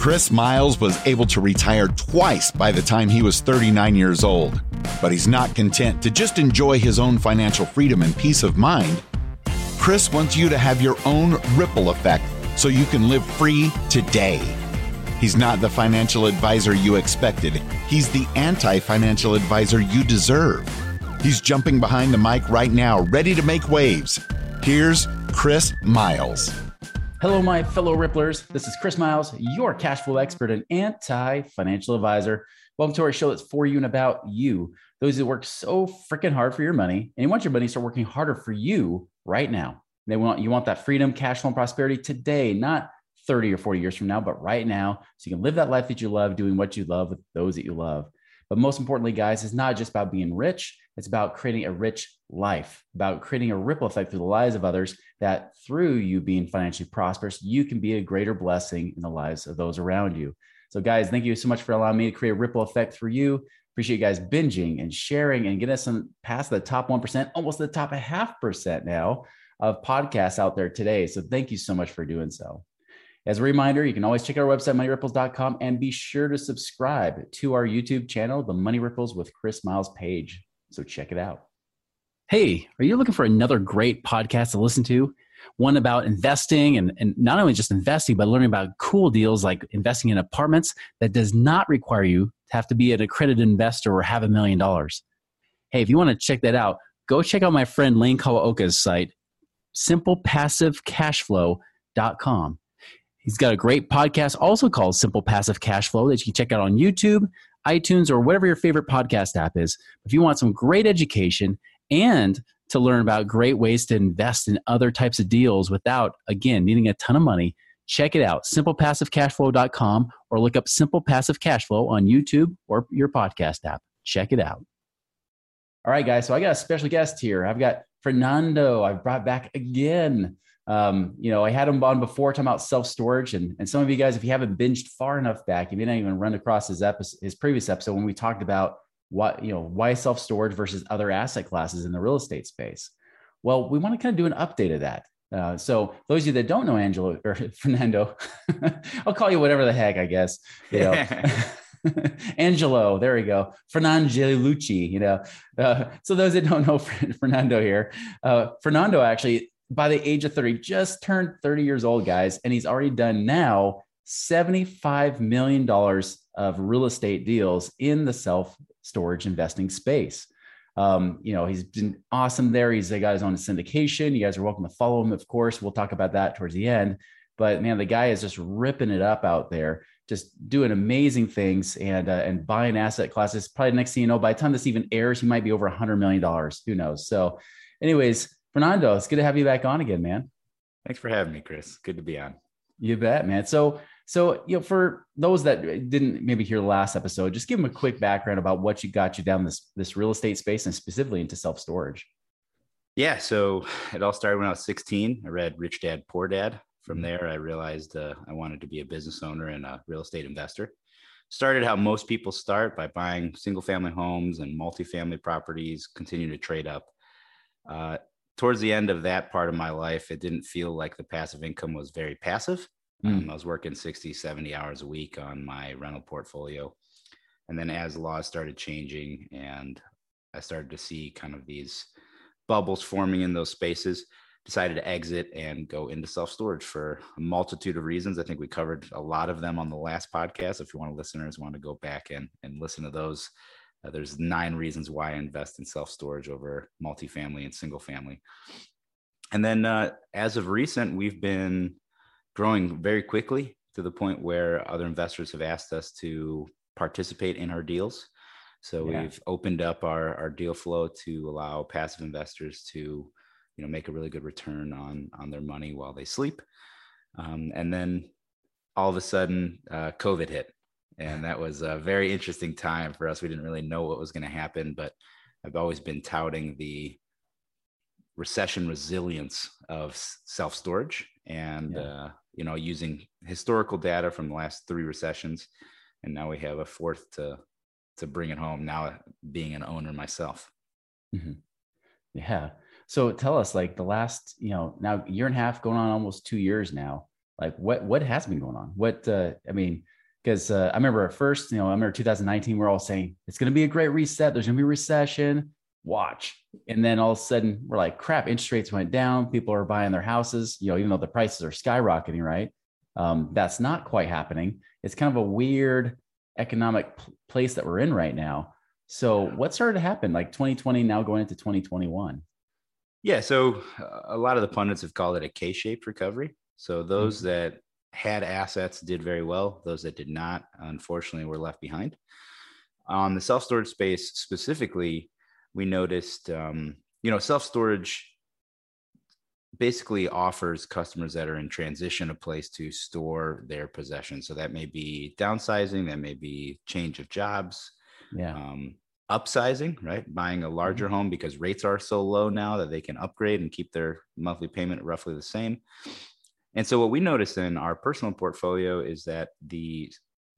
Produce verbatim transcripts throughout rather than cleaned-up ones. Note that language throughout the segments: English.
Chris Miles was able to retire twice by the time he was thirty-nine years old, but he's not content to just enjoy his own financial freedom and peace of mind. Chris wants you to have your own ripple effect so you can live free today. He's not the financial advisor you expected. He's the anti-financial advisor you deserve. He's jumping behind the mic right now, ready to make waves. Here's Chris Miles. Hello, my fellow Ripplers. This is Chris Miles, your cash flow expert and anti-financial advisor. Welcome to our show that's for you and about you. Those who work so freaking hard for your money, and you want your money to start working harder for you right now. They want you want that freedom, cash flow, and prosperity today, not thirty or forty years from now, but right now, so you can live that life that you love, doing what you love with those that you love. But most importantly, guys, it's not just about being rich. It's about creating a rich life, about creating a ripple effect through the lives of others, that through you being financially prosperous, you can be a greater blessing in the lives of those around you. So guys, thank you so much for allowing me to create a ripple effect for you. Appreciate you guys binging and sharing and getting us some past the top one percent, almost the top a half percent now of podcasts out there today. So thank you so much for doing so. As a reminder, you can always check out our website, money ripples dot com, and be sure to subscribe to our YouTube channel, The Money Ripples with Chris Miles page. So check it out. Hey, are you looking for another great podcast to listen to? One about investing and, and not only just investing, but learning about cool deals like investing in apartments that does not require you to have to be an accredited investor or have a million dollars. Hey, if you want to check that out, go check out my friend Lane Kawaoka's site, simple passive cash flow dot com. He's got a great podcast also called Simple Passive Cash Flow that you can check out on YouTube, iTunes, or whatever your favorite podcast app is. If you want some great education and to learn about great ways to invest in other types of deals without, again, needing a ton of money, check it out, simple passive cash flow dot com, or look up Simple Passive Cash Flow on YouTube or your podcast app. Check it out. All right, guys. So I got a special guest here. I've got Fernando. I've brought back again. Um, you know, I had him on before talking about self-storage, and, and some of you guys, if you haven't binged far enough back, you may not even run across his episode, his previous episode when we talked about what, you know, why self-storage versus other asset classes in the real estate space. Well, we want to kind of do an update of that. Uh, so those of you that don't know Angelo or Fernando, I'll call you whatever the heck, I guess, you know, Angelo, there we go. Fernangelucci, you know, uh, so those that don't know Fernando here, uh, Fernando actually, by the age of thirty, just turned thirty years old, guys. And he's already done now seventy-five million dollars of real estate deals in the self-storage investing space. Um, you know, he's been awesome there. He's got his own syndication. You guys are welcome to follow him, of course. We'll talk about that towards the end. But man, the guy is just ripping it up out there, just doing amazing things and, uh, and buying asset classes. Probably next thing you know, by the time this even airs, he might be over one hundred million dollars. Who knows? So anyways, Fernando, it's good to have you back on again, man. Thanks for having me, Chris. Good to be on. You bet, man. So, so you know, for those that didn't maybe hear the last episode, just give them a quick background about what you got you down this this real estate space and specifically into self storage. Yeah, so it all started when I was sixteen. I read Rich Dad Poor Dad. From there, I realized uh, I wanted to be a business owner and a real estate investor. Started how most people start, by buying single family homes and multifamily properties, continue to trade up. Uh, Towards the end of that part of my life, it didn't feel like the passive income was very passive. Mm. Um, I was working sixty, seventy hours a week on my rental portfolio. And then as laws started changing and I started to see kind of these bubbles forming in those spaces, decided to exit and go into self-storage for a multitude of reasons. I think we covered a lot of them on the last podcast. If you want listeners want to go back and, and listen to those, Uh, there's nine reasons why I invest in self-storage over multifamily and single family. And then uh, as of recent, we've been growing very quickly to the point where other investors have asked us to participate in our deals. So yeah. We've opened up our, our deal flow to allow passive investors to, you know, make a really good return on, on their money while they sleep. Um, and then all of a sudden, uh, COVID hit. And that was a very interesting time for us. We didn't really know what was going to happen, but I've always been touting the recession resilience of self-storage and, yeah. uh, you know, using historical data from the last three recessions. And now we have a fourth to, to bring it home, now being an owner myself. Mm-hmm. Yeah. So tell us, like the last, you know, now year and a half going on almost two years now, like what, what has been going on? What, uh, I mean, Because uh, I remember at first, you know, I remember two thousand nineteen, we're all saying it's going to be a great reset. There's going to be a recession. Watch. And then all of a sudden, we're like, crap, interest rates went down. People are buying their houses, you know, even though the prices are skyrocketing, right? Um, that's not quite happening. It's kind of a weird economic p- place that we're in right now. So what started to happen like twenty twenty now going into twenty twenty-one? Yeah. So uh, a lot of the pundits have called it a K-shaped recovery. So those mm-hmm. that had assets did very well. Those that did not, unfortunately, were left behind. On the self-storage space specifically, we noticed, um, you know, self-storage basically offers customers that are in transition a place to store their possessions. So that may be downsizing, that may be change of jobs, yeah, um, upsizing, right? Buying a larger mm-hmm. home because rates are so low now that they can upgrade and keep their monthly payment roughly the same. And so what we noticed in our personal portfolio is that the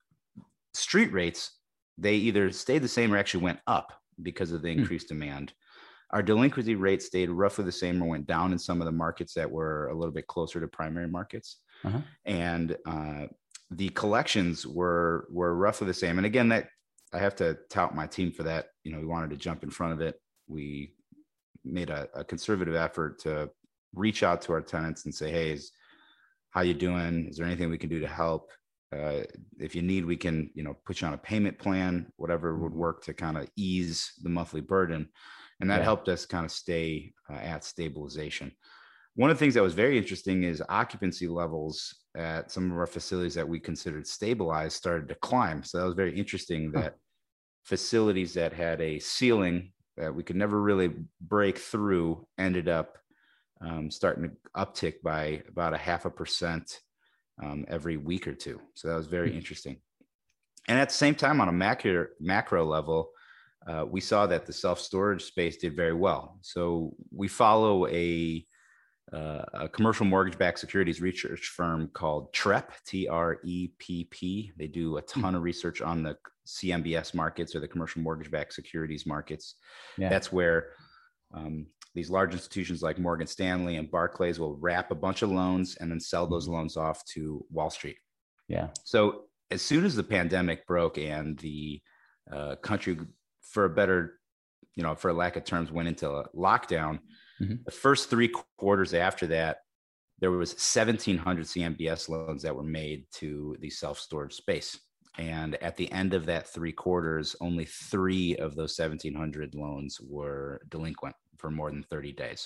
street rates, they either stayed the same or actually went up because of the increased hmm. demand. Our delinquency rate stayed roughly the same or went down in some of the markets that were a little bit closer to primary markets. Uh-huh. And uh, the collections were were roughly the same. And again, that I have to tout my team for that. You know, we wanted to jump in front of it. We made a, a conservative effort to reach out to our tenants and say, hey, is, how you doing? Is there anything we can do to help? Uh, if you need, we can, you know, put you on a payment plan, whatever would work to kind of ease the monthly burden. And that yeah. helped us kind of stay uh, at stabilization. One of the things that was very interesting is occupancy levels at some of our facilities that we considered stabilized started to climb. So that was very interesting that huh. facilities that had a ceiling that we could never really break through ended up um, starting to uptick by about a half a percent um, every week or two. So that was very mm-hmm. interesting. And at the same time, on a macro, macro level, uh, we saw that the self-storage space did very well. So we follow a, uh, a commercial mortgage-backed securities research firm called T R E P, T R E P P. They do a ton mm-hmm. of research on the C M B S markets, or the commercial mortgage-backed securities markets. Yeah. That's where um, these large institutions like Morgan Stanley and Barclays will wrap a bunch of loans and then sell those loans off to Wall Street. Yeah. So as soon as the pandemic broke and the uh, country, for a better, you know, for lack of terms, went into a lockdown, mm-hmm. the first three quarters after that, there was seventeen hundred C M B S loans that were made to the self-storage space. And at the end of that three quarters, only three of those seventeen hundred loans were delinquent for more than thirty days.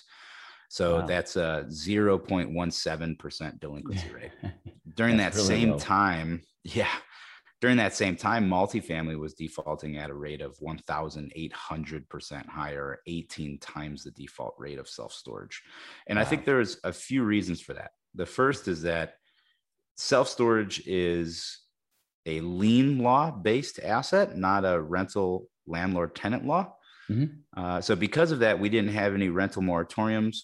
So wow. that's a zero point one seven percent delinquency rate. During that really same low. time, yeah, during that same time, multifamily was defaulting at a rate of one thousand eight hundred percent higher, eighteen times the default rate of self-storage. And wow. I think there's a few reasons for that. The first is that self-storage is a lien law based asset, not a rental landlord tenant law. Mm-hmm. Uh, so because of that, we didn't have any rental moratoriums,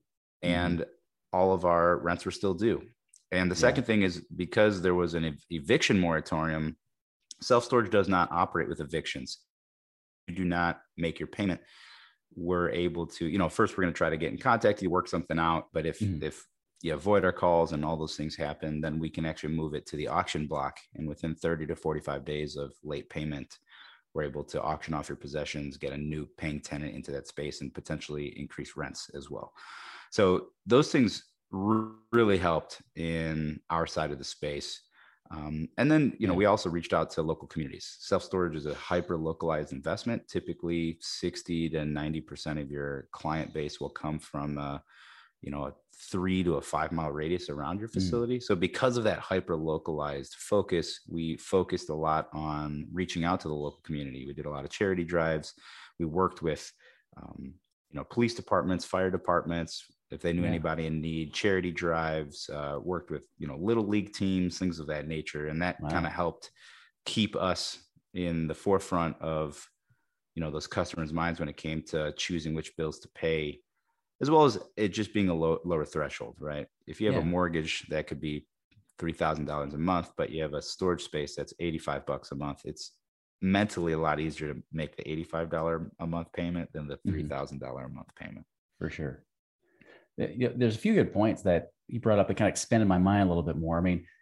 and mm-hmm. all of our rents were still due. And the yeah. second thing is, because there was an ev- eviction moratorium, self-storage does not operate with evictions. You do not make your payment. We're able to, you know, first we're going to try to get in contact, you work something out. But if, mm-hmm. if you avoid our calls and all those things happen, then we can actually move it to the auction block. And within thirty to forty-five days of late payment, we're able to auction off your possessions, get a new paying tenant into that space, and potentially increase rents as well. So those things r- really helped in our side of the space. Um, and then, you know, we also reached out to local communities. Self-storage is a hyper-localized investment. Typically sixty to ninety percent of your client base will come from, uh, you know, a three to a five mile radius around your facility. Mm. So because of that hyper-localized focus, we focused a lot on reaching out to the local community. We did a lot of charity drives. We worked with, um, you know, police departments, fire departments, if they knew yeah. anybody in need, charity drives, uh, worked with, you know, little league teams, things of that nature. And that wow. kind of helped keep us in the forefront of, you know, those customers' minds when it came to choosing which bills to pay, as well as it just being a low, lower threshold, right? If you have yeah. a mortgage that could be three thousand dollars a month, but you have a storage space that's eighty-five bucks a month, it's mentally a lot easier to make the eighty-five dollars a month payment than the three thousand dollars mm-hmm. a month payment. For sure. There's a few good points that you brought up that kind of expanded my mind a little bit more. I mean,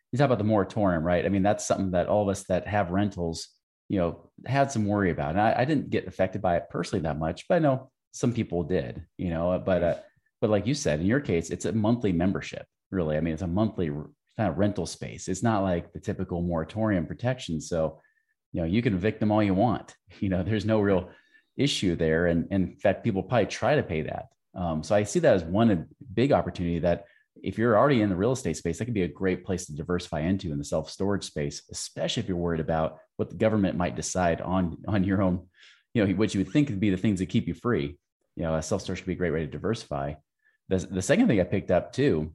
you talk about the moratorium, right? I mean, that's something that all of us that have rentals, you know, had some worry about. And I, I didn't get affected by it personally that much, but I know some people did, you know, but, uh, but like you said, in your case, it's a monthly membership, really. I mean, it's a monthly kind of rental space. It's not like the typical moratorium protection. So, you know, you can evict them all you want, you know, there's no real issue there. And, and in fact, people probably try to pay that. Um, so I see that as one big opportunity that if you're already in the real estate space, that could be a great place to diversify into in the self-storage space, especially if you're worried about what the government might decide on, on your own, you know, what you would think would be the things that keep you free. You know, a self-storage could be a great way to diversify. The, the second thing I picked up too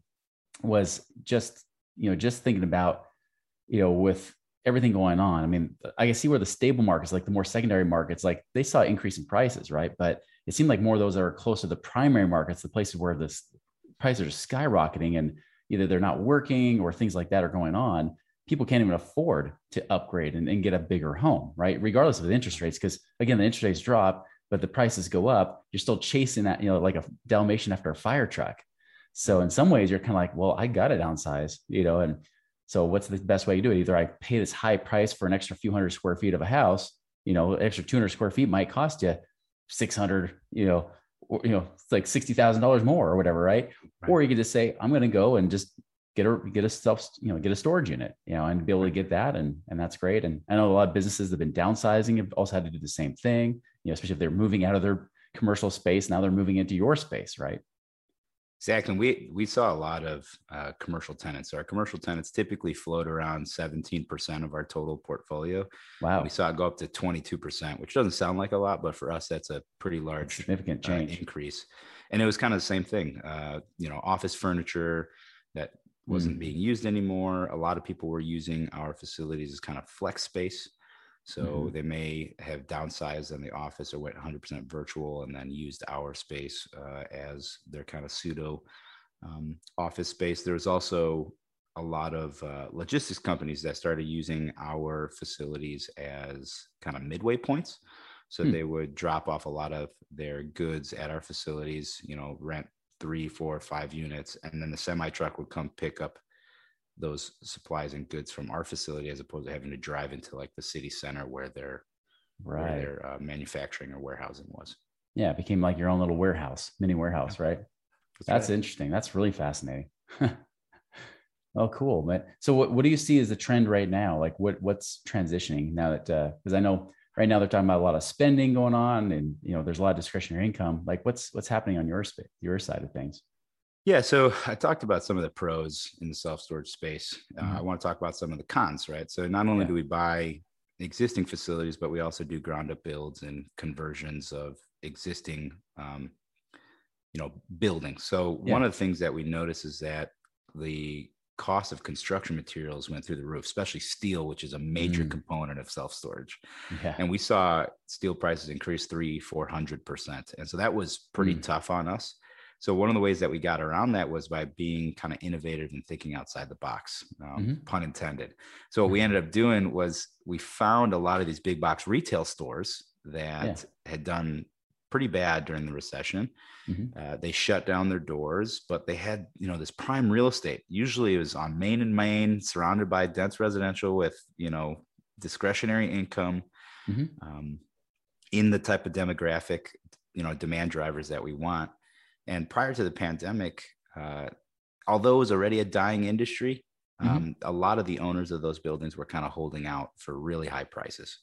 was just, you know, just thinking about, you know, with everything going on. I mean, I can see where the stable markets, like the more secondary markets, like they saw increase in prices, right? But it seemed like more of those are close to the primary markets, the places where this prices are skyrocketing and either they're not working or things like that are going on. People can't even afford to upgrade and, and get a bigger home, right? Regardless of the interest rates, because again, the interest rates drop, but the prices go up. You're still chasing that, you know, like a Dalmatian after a fire truck. So in some ways, you're kind of like, well, I got to downsize, you know, and so what's the best way to do it? Either I pay this high price for an extra few hundred square feet of a house, you know, extra two hundred square feet might cost you six hundred, you know, or, you know, it's like sixty thousand dollars more or whatever. Right? Right. Or you could just say, I'm going to go and just get a, get a self, you know, get a storage unit, you know, and be able to get that. And, and that's great. And I know a lot of businesses that have been downsizing have also had to do the same thing, you know, especially if they're moving out of their commercial space. Now they're moving into your space. Right. Exactly. We we saw a lot of uh, commercial tenants. So our commercial tenants typically float around seventeen percent of our total portfolio. Wow. And we saw it go up to twenty-two percent, which doesn't sound like a lot, but for us, that's a pretty large significant change uh, increase. And it was kind of the same thing. Uh, you know, office furniture that wasn't mm. being used anymore. A lot of people were using our facilities as kind of flex space. So mm-hmm. they may have downsized in the office or went one hundred percent virtual and then used our space uh, as their kind of pseudo um, office space. There's also a lot of uh, logistics companies that started using our facilities as kind of midway points. So hmm. they would drop off a lot of their goods at our facilities, you know, rent three, four, five units, and then the semi truck would come pick up those supplies and goods from our facility, as opposed to having to drive into like the city center where their right. where their uh, manufacturing or warehousing was. Yeah, it became like your own little warehouse, mini warehouse, right? That's, That's right. interesting. That's really fascinating. Oh, cool. But so, what, what do you see as the trend right now? Like, what what's transitioning now that because uh, I know right now they're talking about a lot of spending going on, and you know there's a lot of discretionary income. Like, what's what's happening on your sp- your side of things? Yeah, so I talked about some of the pros in the self-storage space. Uh, mm-hmm. I want to talk about some of the cons, right? So not only yeah. do we buy existing facilities, but we also do ground-up builds and conversions of existing, um, you know, buildings. So yeah. one of the things that we notice is that the cost of construction materials went through the roof, especially steel, which is a major mm. component of self-storage. Yeah. And we saw steel prices increase three, four hundred percent, and so that was pretty mm. tough on us. So one of the ways that we got around that was by being kind of innovative and thinking outside the box, um, mm-hmm. pun intended. So what we ended up doing was we found a lot of these big box retail stores that yeah. had done pretty bad during the recession. Mm-hmm. Uh, they shut down their doors, but they had, you know, this prime real estate. Usually it was on Main and Main, surrounded by dense residential with, you know, discretionary income mm-hmm. um, in the type of demographic, you know, demand drivers that we want. And prior to the pandemic, uh, although it was already a dying industry, mm-hmm. um, a lot of the owners of those buildings were kind of holding out for really high prices.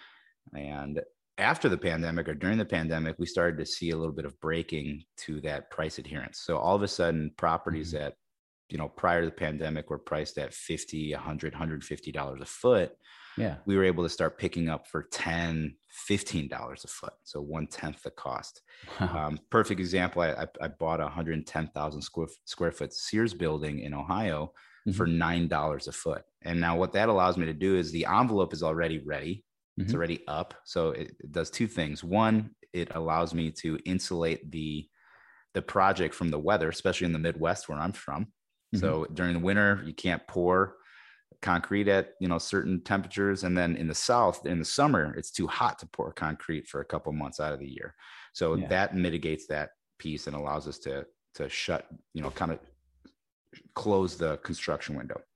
And after the pandemic or during the pandemic, we started to see a little bit of breaking to that price adherence. So all of a sudden, properties mm-hmm. that, you know, prior to the pandemic were priced at fifty, a hundred, one hundred fifty dollars a foot. Yeah, we were able to start picking up for ten, fifteen dollars a foot. So one tenth the cost. Wow. Um, perfect example. I, I, I bought a one hundred ten thousand square, square foot Sears building in Ohio mm-hmm. for nine dollars a foot. And now what that allows me to do is the envelope is already ready. Mm-hmm. It's already up. So it, it does two things. One, it allows me to insulate the, the project from the weather, especially in the Midwest where I'm from. Mm-hmm. So during the winter, you can't pour concrete at, you know, certain temperatures. And then in the South, in the summer, it's too hot to pour concrete for a couple months out of the year. So yeah. that mitigates that piece and allows us to, to shut, you know, kind of close the construction window.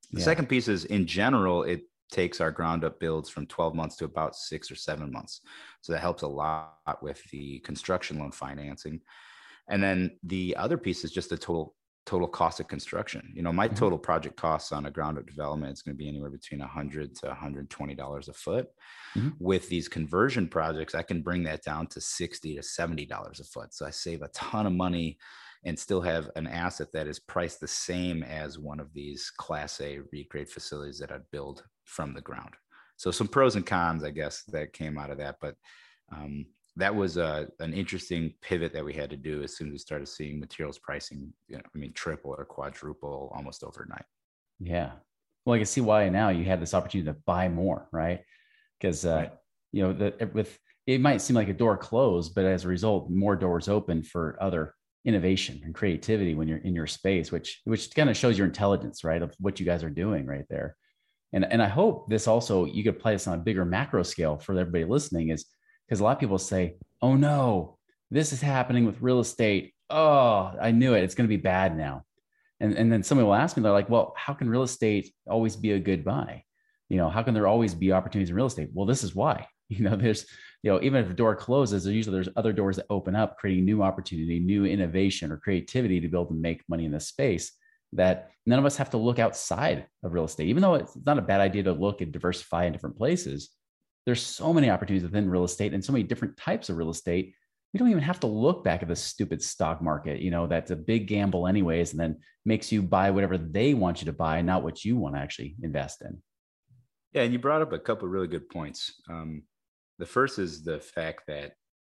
The Yeah. second piece is, in general, it takes our ground up builds from twelve months to about six or seven months. So that helps a lot with the construction loan financing. And then the other piece is just the total total cost of construction. You know, my Mhm. total project costs on a ground up development is going to be anywhere between one hundred to one hundred twenty dollars a foot. Mhm. With these conversion projects, I can bring that down to sixty to seventy dollars a foot. So I save a ton of money and still have an asset that is priced the same as one of these Class A REIT grade facilities that I'd build from the ground. So some pros and cons, I guess, that came out of that. But um, that was a, an interesting pivot that we had to do as soon as we started seeing materials pricing, you know, I mean, triple or quadruple almost overnight. Yeah. Well, I can see why now you had this opportunity to buy more, right? Because, uh, Right. you know, the, with it might seem like a door closed, but as a result, more doors open for other innovation and creativity when you're in your space, which which kind of shows your intelligence, right, of what you guys are doing right there. And and I hope this also you could apply this on a bigger macro scale for everybody listening, is because a lot of people say, "Oh no, this is happening with real estate. Oh, I knew it. It's going to be bad now." And and then somebody will ask me, they're like, "Well, how can real estate always be a good buy? You know, how can there always be opportunities in real estate?" Well, this is why. You know, there's, you know, even if a door closes, there's usually there's other doors that open up, creating new opportunity, new innovation or creativity to be able to make money in this space that none of us have to look outside of real estate. Even though it's not a bad idea to look and diversify in different places, there's so many opportunities within real estate and so many different types of real estate. We don't even have to look back at the stupid stock market, you know, that's a big gamble anyways, and then makes you buy whatever they want you to buy, not what you want to actually invest in. Yeah, and you brought up a couple of really good points. Um, the first is the fact that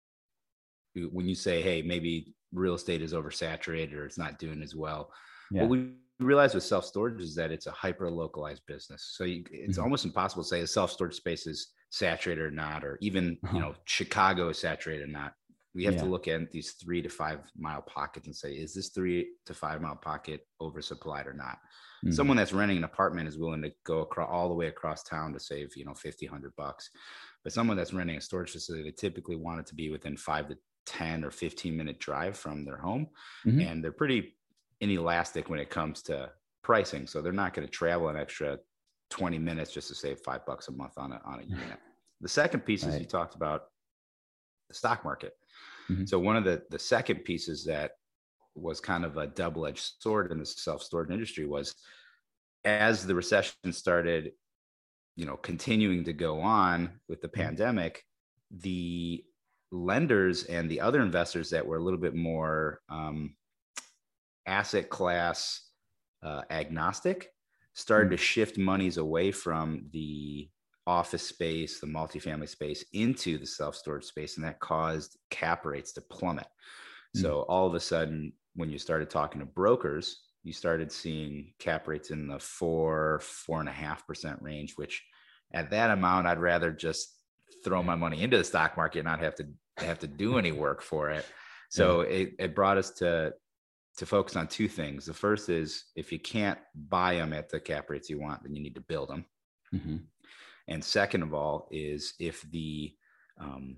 when you say, hey, maybe real estate is oversaturated or it's not doing as well, Yeah. what we realize with self-storage is that it's a hyper localized business. So you, it's Mhm. almost impossible to say a self-storage space is saturated or not, or even, Uh-huh. you know, Chicago is saturated or not. We have Yeah. to look at these three to five mile pockets and say, is this three to five mile pocket oversupplied or not? Mhm. Someone that's renting an apartment is willing to go across all the way across town to save, you know, fifty, one hundred bucks. But someone that's renting a storage facility, they typically want it to be within five to ten or fifteen minute drive from their home. Mhm. And they're pretty inelastic when it comes to pricing. So they're not going to travel an extra twenty minutes just to save five bucks a month on a, on a unit. The second piece is Right. you talked about the stock market. Mhm. So one of the, the second pieces that was kind of a double-edged sword in the self-storage industry was, as the recession started, you know, continuing to go on with the Mhm. pandemic, the lenders and the other investors that were a little bit more um, asset class uh, agnostic started Mhm. to shift monies away from the office space, the multifamily space, into the self-storage space. And that caused cap rates to plummet. Mhm. So all of a sudden, when you started talking to brokers, you started seeing cap rates in the four, four and a half percent range, which at that amount, I'd rather just throw my money into the stock market and not have to have to do any work for it. So Yeah. it, it brought us to to focus on two things. The first is, if you can't buy them at the cap rates you want, then you need to build them. Mhm. And second of all is, if the um,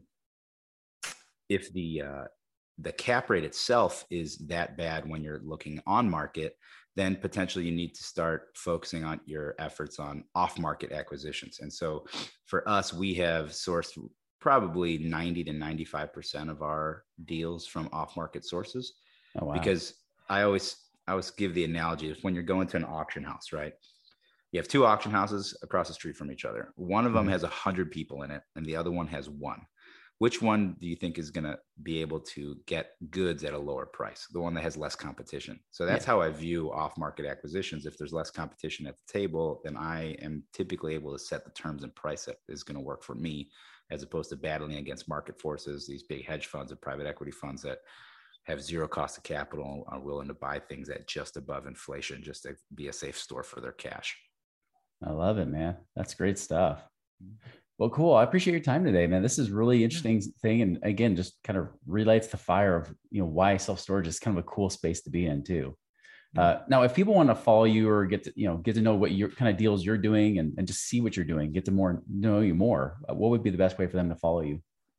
if the uh, the cap rate itself is that bad when you're looking on market, then potentially you need to start focusing on your efforts on off market acquisitions. And so for us, we have sourced probably ninety to ninety-five percent of our deals from off market sources. Oh, wow. Because I always I always give the analogy of when you're going to an auction house, right? You have two auction houses across the street from each other. One of them Mhm. has a hundred people in it, and the other one has one. Which one do you think is going to be able to get goods at a lower price? The one that has less competition. So that's Yeah. how I view off-market acquisitions. If there's less competition at the table, then I am typically able to set the terms and price that is going to work for me, as opposed to battling against market forces, these big hedge funds and private equity funds that have zero cost of capital, are willing to buy things at just above inflation just to be a safe store for their cash. I love it, man. That's great stuff. Well, cool. I appreciate your time today, man. This is really interesting thing. And again, just kind of relights the fire of, you know, why self-storage is kind of a cool space to be in too. Uh, now, if people want to follow you or get to, you know, get to know what your kind of deals you're doing and, and just see what you're doing, get to more know you more, uh, what would be the best way for them to follow you?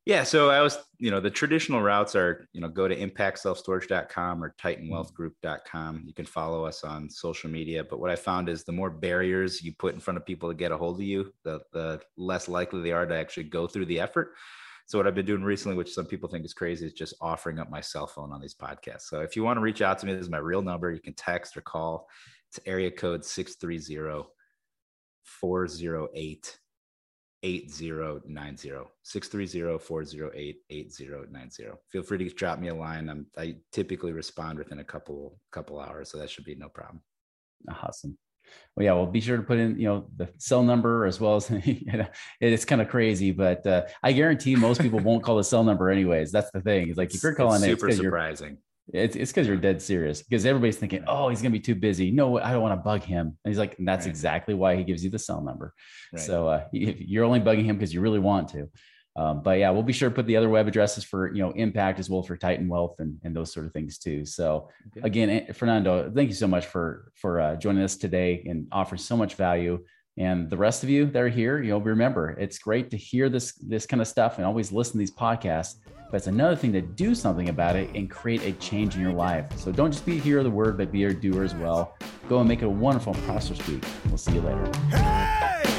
Yeah. So I was, you know, the traditional routes are, you know, go to impact self storage dot com or titan wealth group dot com. You can follow us on social media. But what I found is the more barriers you put in front of people to get a hold of you, the, the less likely they are to actually go through the effort. So what I've been doing recently, which some people think is crazy, is just offering up my cell phone on these podcasts. So if you want to reach out to me, this is my real number. You can text or call. It's area code six three zero, four zero eight, eight zero nine zero. six three zero, four zero eight, eight zero nine zero. Feel free to drop me a line. I'm, I typically respond within a couple couple hours, so that should be no problem. Awesome. Well, yeah, well, be sure to put in, you know, the cell number as well as, you know, it's kind of crazy, but uh, I guarantee most people won't call the cell number anyways. That's the thing. It's like, if you're calling it's it, super it's surprising. It's it's because you're dead serious, because everybody's thinking, oh, he's going to be too busy. No, I don't want to bug him. And he's like, and that's right. Exactly why he gives you the cell number. Right. So uh, you're only bugging him because you really want to. Um, but yeah, we'll be sure to put the other web addresses for, you know, Impact as well for Titan Wealth and, and those sort of things too. So okay. Again, Fernando, thank you so much for, for uh, joining us today and offering so much value. And the rest of you that are here, you know, remember, it's great to hear this, this kind of stuff and always listen to these podcasts, but it's another thing to do something about it and create a change in your life. So don't just be a hearer of the word, but be a doer as well. Go and make it a wonderful and prosperous week. We'll see you later. Hey!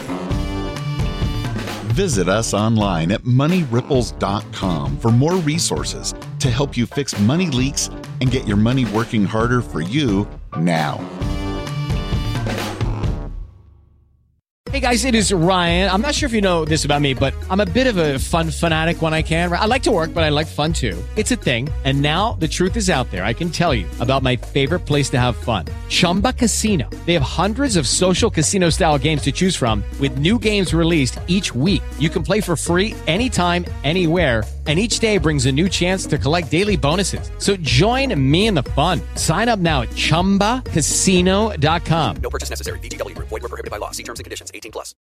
Visit us online at money ripples dot com for more resources to help you fix money leaks and get your money working harder for you now. Hey guys, it is Ryan. I'm not sure if you know this about me, but I'm a bit of a fun fanatic when I can. I like to work, but I like fun too. It's a thing. And now the truth is out there. I can tell you about my favorite place to have fun. Chumba Casino. They have hundreds of social casino style games to choose from with new games released each week. You can play for free anytime, anywhere. And each day brings a new chance to collect daily bonuses. So join me in the fun. Sign up now at chumba casino dot com. No purchase necessary. V G W Group. Void where prohibited by law. See terms and conditions. eighteen plus.